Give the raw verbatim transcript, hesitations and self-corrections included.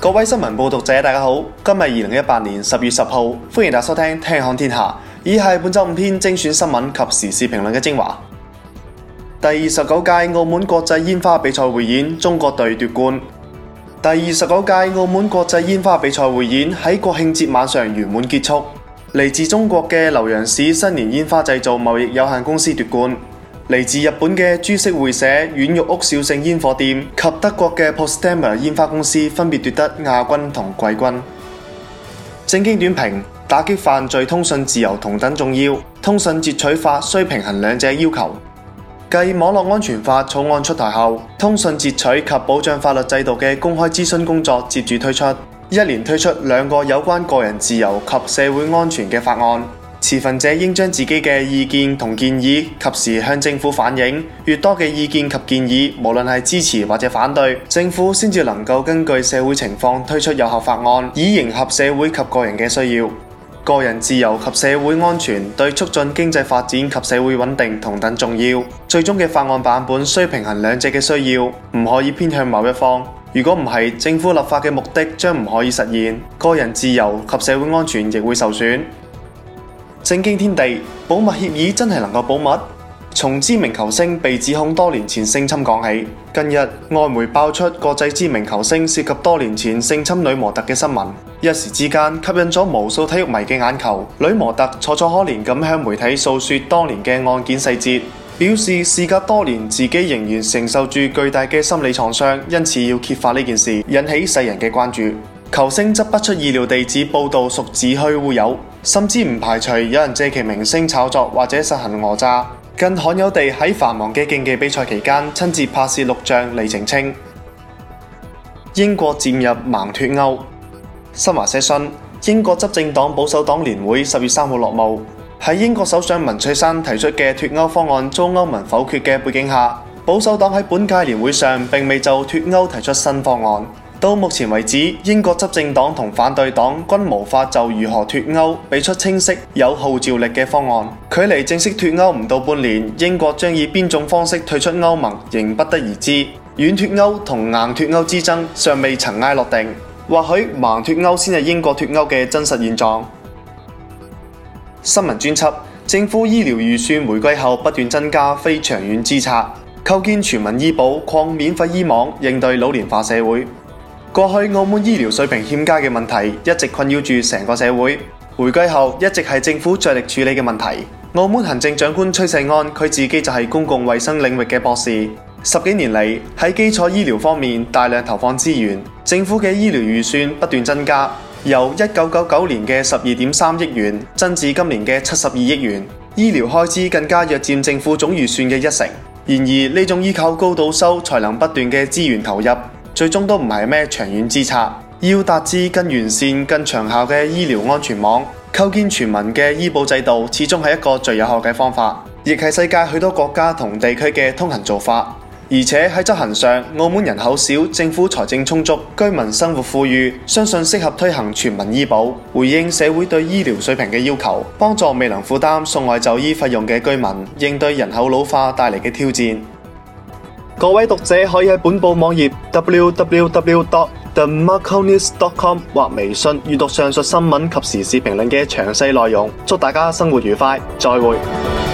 各位新聞報讀者大家好，今日二零一八年十月十號，歡迎大家收聽聽看天下。以下係本週五篇精選新聞及時事評論嘅精華。第二十九屆澳門國際煙花比賽匯演，中國隊奪冠。第二十九屆澳門國際煙花比賽匯演喺國慶節晚上圓滿結束。嚟自中國嘅瀏陽市新年煙花製造貿易有限公司奪冠。嚟自日本嘅株式會社丸玉屋兆盛煙火店及德國嘅 Potsdamer 煙花公司分別奪得亞軍同季軍。正經短評：打擊犯罪通訊自由同等重要，通訊截取法須平衡兩者要求。繼網絡安全法草案出台後，通訊截取及保障法律制度嘅公開諮詢工作接住推出，一連推出兩個有關個人自由及社會安全嘅法案。持份者應將自己嘅意見同建議及時向政府反映，越多嘅意見及建議，無論係支持或者反對，政府先至能夠根據社會情況推出有效法案，以迎合社會及個人嘅需要。個人自由及社會安全對促進經濟發展及社會穩定同等重要，最終嘅法案版本須平衡兩者嘅需要，唔可以偏向某一方。如果唔係，政府立法嘅目的將唔可以實現，個人自由及社會安全亦會受損。正經天地，保密協議真係能夠保密？從知名球星被指控多年前性侵講起，近日外媒爆出國際知名球星涉及多年前性侵女模特嘅新聞，一時之間吸引咗無數體育迷嘅眼球。女模特楚楚可憐咁向媒體訴說當年嘅案件細節，表示事隔多年自己仍然承受住巨大嘅心理創傷，因此要揭發呢件事，引起世人嘅關注。球星則不出意料地指報道屬子虛烏有，甚至唔排除有人借其明星炒作或者實行訛詐，更罕有地喺繁忙嘅競技比賽期間親自拍攝錄像嚟澄清。英國漸入盲脫歐。新華社訊，英國執政黨保守黨年會十月三號落幕，喺英國首相文翠珊提出嘅脫歐方案遭歐盟否決嘅背景下，保守黨喺本屆年會上並未就脫歐提出新方案。到目前為止，英國執政黨同反對黨均無法就如何脫歐俾出清晰有號召力嘅方案。距離正式脫歐唔到半年，英國將以邊種方式退出歐盟仍不得而知。軟脫歐同硬脫歐之爭尚未塵埃落定，或許盲脫歐先係英國脫歐嘅真實現狀。新聞專輯：政府醫療預算回歸後不斷增加非長遠之策，構建全民醫保、擴免費醫網，應對老年化社會。過去澳門醫療水平欠佳嘅問題一直困擾住成個社會，回歸後一直係政府着力處理嘅問題。澳門行政長官崔世安佢自己就係公共衛生領域嘅博士，十幾年嚟喺基礎醫療方面大量投放資源，政府嘅醫療預算不斷增加，由一九九九年嘅十二點三億元增至今年嘅七十二億元，醫療開支更加約佔政府總預算嘅一成。然而呢種依靠高度收才能不斷嘅資源投入，最終都唔係咩長遠之策。要達至更完善、更長效嘅醫療安全網，構建全民嘅醫保制度，始終係一個最有效嘅方法，亦係世界許多國家同地區嘅通行做法。而且喺執行上，澳門人口少，政府財政充足，居民生活富裕，相信適合推行全民醫保，回應社會對醫療水平嘅要求，幫助未能負擔送外就醫費用嘅居民，應對人口老化帶嚟嘅挑戰。各位讀者可以喺本報網頁 w w w dot the marconews dot com 或微信閱讀上述新聞及時事評論嘅詳細內容。祝大家生活愉快，再會。